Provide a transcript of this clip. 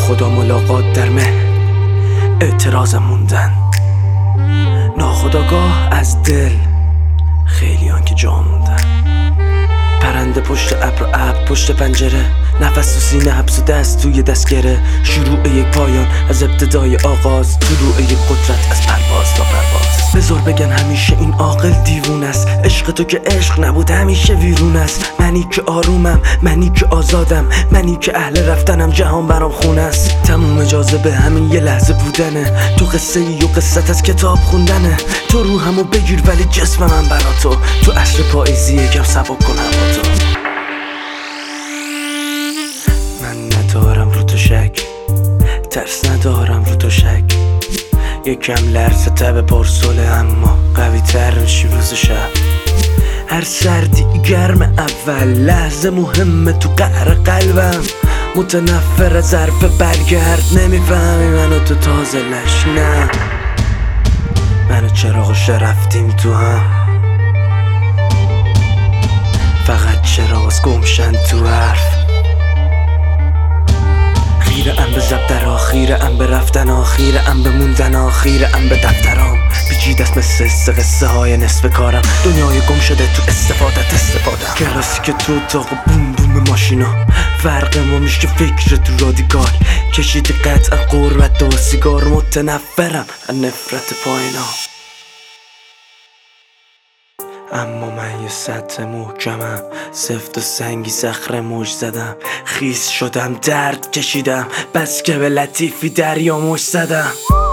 ناخدا ملاقات در مه، اعتراضم موندن ناخداگاه از دل، خیلیان که جا موندن. پرنده پشت ابر و ابر پشت پنجره، نفس تو سینه حبس و دست توی دستگره. شروع یک پایان از ابتدای آغاز، طلوع یک قدرت از پرواز تا پرواز. بذار بگن همیشه این عاقل دیوون است، عشق تو که عشق نبود همیشه ویرون است. منی که آرومم، منی که آزادم، منی که اهل رفتنم، جهان برام خون است. تموم جاذبه همین یه لحظه بودنه، تو قصه ای و قصت از کتاب خوندنه. تو روحمو بگیر ولی جسم من برا تو عصر پاییزی یکم سبک کن هوا تو. من ندارم رو تو شک، ترس ندارم رو تو شک. یکم لرزه تب پرسوله، اما قوی تر میشی روز و شب. هر سردی گرم اول، لحظه مهمه تو قهر قلبم. متنفر از حرف برگرد، نمیفهمی منو تو تازه لش. نه منو چراغش رفتیم تو هم، فقط چراغ گمشن تو حرف. خیره ام به زبدر، آخیره ام به رفتن، آخیره ام به موندن، آخیره ام به دفترام. پیچیده است مثل قصه های نصف کارم، دنیای گم شده تو استفادم. کلاسیک تو اتاق بوم بوم ماشینا، فرق ما میشه فکر تو رادیکال. کشیده قطعا قربت و سیگار، متنفرم از نفرت پایینا. اما من یه سطح محکمم، سفت و سنگی صخره موج زدم. خیس شدم درد کشیدم، بس که به لطیفی دریا موج زدم.